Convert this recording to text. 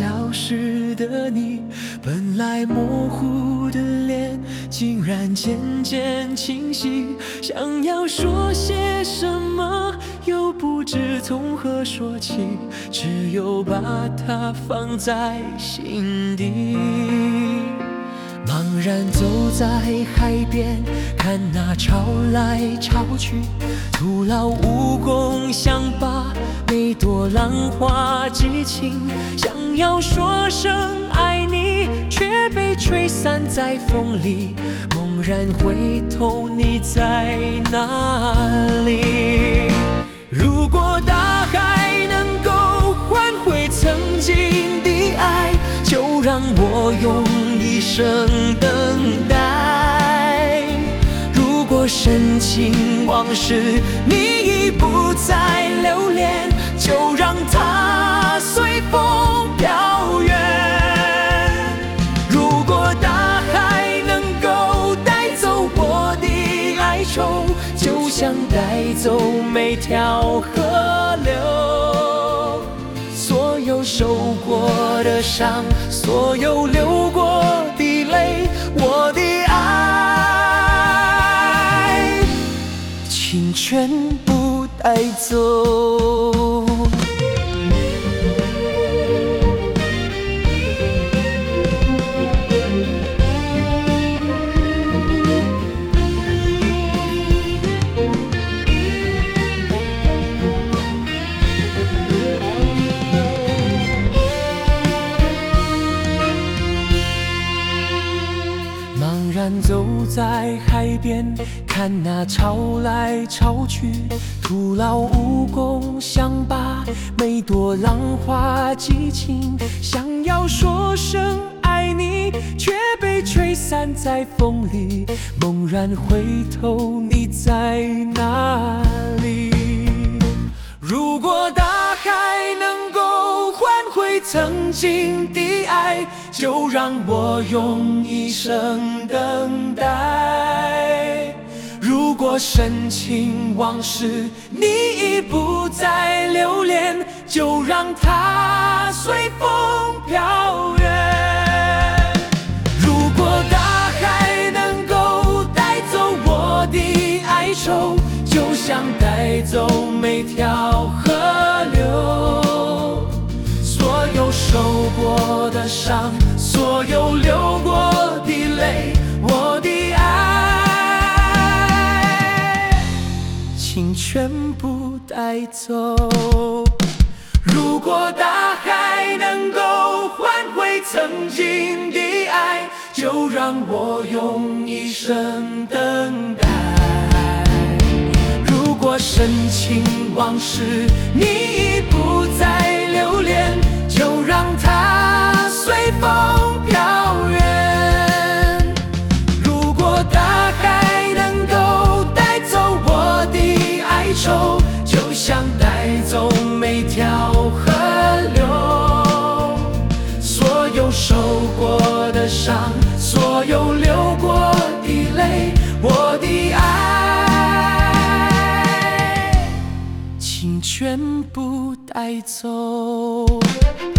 消失的你，本来模糊的脸，竟然渐渐清晰。想要说些什么，又不知从何说起，只有把它放在心底。茫然走在海边，看那潮来潮去，徒劳无功，想把每朵浪花记清。想要说声爱你，却被吹散在风里。猛然回头，你在哪里？如果大海能够换回曾经的爱，就让我用一生等待。如果深情往事你已不再留恋，就让它随风飘远。如果大海能够带走我的哀愁，就像带走每条河流。所有受过的伤，所有流过的泪，我的爱，请全部带走。走在海边，看那潮来潮去，徒劳无功，想把每朵浪花记清。想要说声爱你，却被吹散在风里。猛然回头，你在哪里？如果大海能够换回曾经的爱，就让我用一生等待。如果深情往事你已不再留恋，就让它随风飘远。如果大海能够带走我的哀愁，就像带走每条河流。所有受过的伤，所有流过的泪，我的爱，请全部带走。如果大海能够换回曾经的爱，就让我用一生等待。如果深情往事你已不再留恋，就让它随风飘远。如果大海能够带走我的哀愁，就像带走每条河流。所有受过的伤，所有流过的泪，我的爱，请全部带走。